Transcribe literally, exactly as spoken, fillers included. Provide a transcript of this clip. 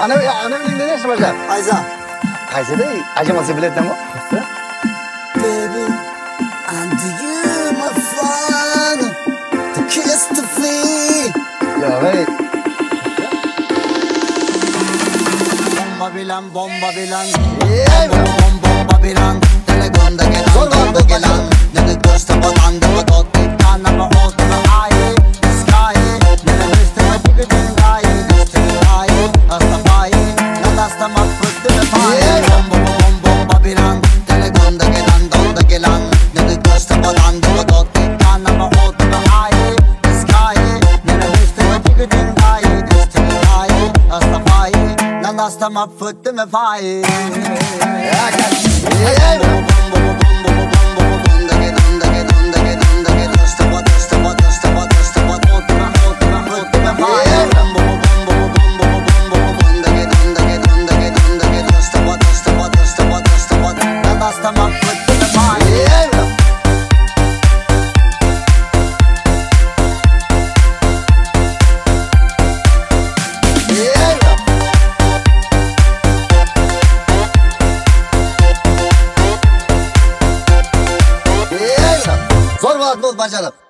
ana ana bilingda nechta boshlar? Ayza. Qaysida? Ajamasi biletdanmi? Baby, and you my fun. To kiss to flee. Yo, hey. Bomba bilan, bomba bilan. Yeah. Bomba bomba bilan. Telegonda gelan, gonda gelan. Nene kosta bodanda bodot. Kana ba hot na ai. Sky. Nene miste ma tigin gai. Sky. Asta pai. Na dasta ma frutte me pai. Bomba bomba bomba bilan. Telegonda gelan, gonda gelan. Nene kosta bodanda bodot. Kana ba hot na ai. Sky. Nene miste ma tigin gai. Sky. Asta pai. Na dasta ma frutte me pai. Ja, ja. Zo'r bo'ladi, bajarib.